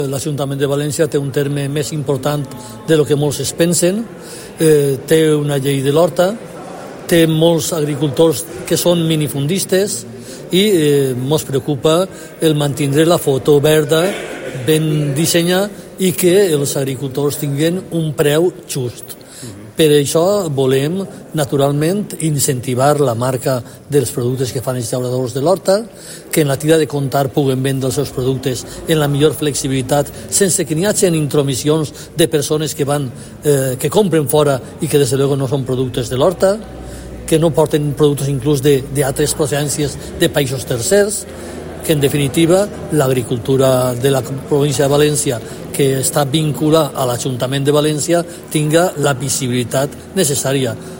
L'Ajuntament de València té un terme més important de lo que molts es pensen, té una llei de l'horta, té molts agricultors que són minifundistes i ens preocupa el mantenir la foto verda ben dissenyada i que els agricultors tinguin un preu just. Per això volem, naturalment, incentivar la marca dels productes que fan els llauradors de l'horta, que en la tira de comptar puguen vendre els seus productes en la millor flexibilitat, sense que n'hi hagi intromissions de persones que compren fora i que, des de luego, no són productes de l'horta, que no porten productes inclús d'altres procedències de països tercers, que, en definitiva, l'agricultura de la província de València, que està vinculada a l'Ajuntament de València, tinga la visibilitat necessària.